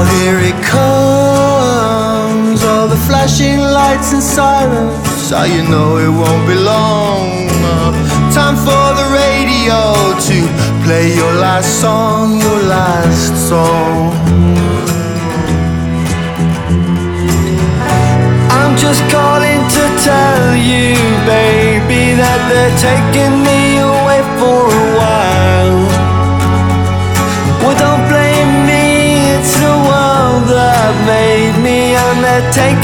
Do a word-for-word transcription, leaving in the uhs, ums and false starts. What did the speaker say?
here it comes, all the flashing lights and sirens. How you know it won't be long. Uh, time for the radio to play your last song, your last song. I'm just calling to tell you, baby, that they're taking me away for a while. Well, don't blame me, it's the world that made me, and they're taking